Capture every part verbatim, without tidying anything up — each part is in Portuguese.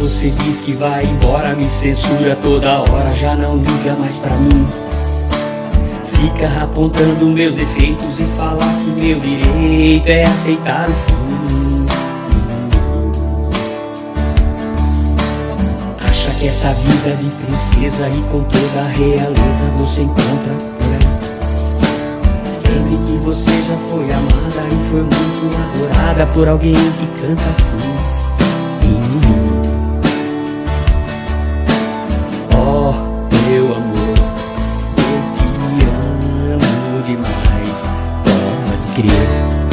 você diz que vai embora, me censura toda hora, já não liga mais pra mim. Fica apontando meus defeitos e falar que meu direito é aceitar o fim. Acha que essa vida de princesa e com toda a realeza você encontra por aí. Lembre que você já foi amada e foi muito adorada por alguém que canta assim. Oh, meu amor, eu te amo demais, pode crer.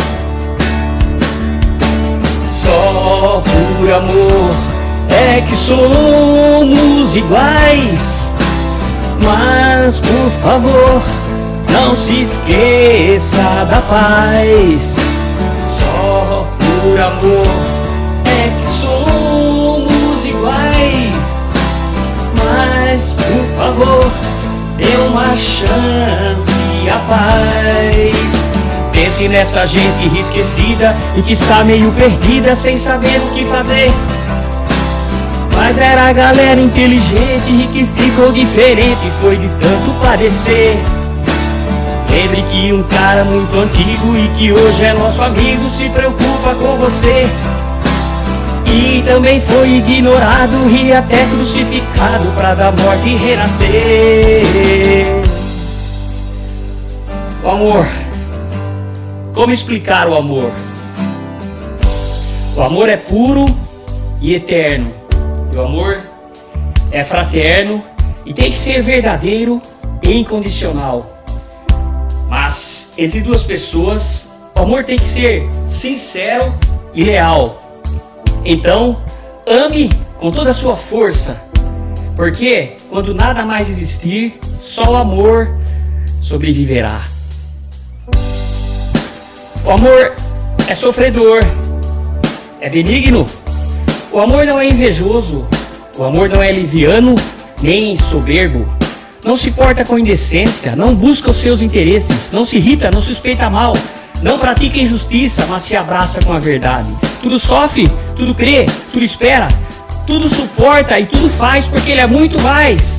Só por amor é que somos iguais, mas por favor, não se esqueça da paz. Só por amor é que somos iguais, mas por favor, dê uma chance à paz. Pense nessa gente esquecida e que está meio perdida, sem saber o que fazer. Mas era a galera inteligente e que ficou diferente, foi de tanto padecer. Lembre que um cara muito antigo e que hoje é nosso amigo se preocupa com você. E também foi ignorado e até crucificado pra dar morte e renascer. O amor. Como explicar o amor? O amor é puro e eterno. E o amor é fraterno e tem que ser verdadeiro e incondicional. Mas entre duas pessoas, o amor tem que ser sincero e leal. Então, ame com toda a sua força, porque quando nada mais existir, só o amor sobreviverá. O amor é sofredor, é benigno. O amor não é invejoso, o amor não é liviano nem soberbo. Não se porta com indecência, não busca os seus interesses, não se irrita, não suspeita mal, não pratica injustiça, mas se abraça com a verdade. Tudo sofre, tudo crê, tudo espera, tudo suporta e tudo faz porque ele é muito mais.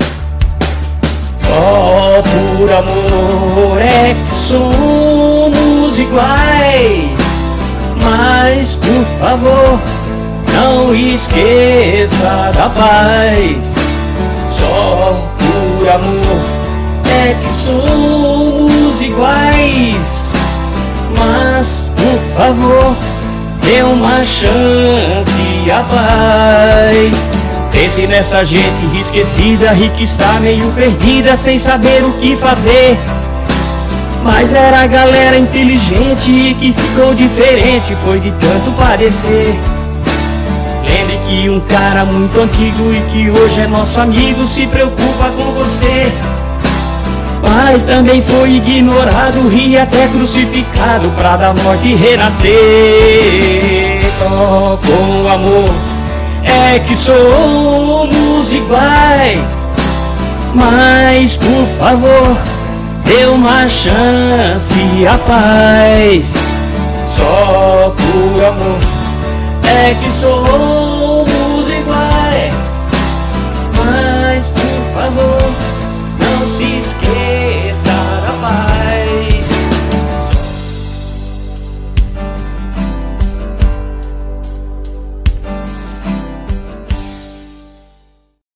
Só por amor é que somos iguais, mas por favor, não esqueça da paz. Só por amor é que somos iguais, mas por favor, dê uma chance à paz. Pense nessa gente esquecida e que está meio perdida, sem saber o que fazer. Mas era a galera inteligente e que ficou diferente, foi de tanto padecer. Lembre que um cara muito antigo e que hoje é nosso amigo se preocupa com você. Mas também foi ignorado e até crucificado pra dar morte e renascer. Só com amor é que somos iguais, mas por favor, dê uma chance à paz. Só por amor é que somos iguais, mas por favor, não se esqueça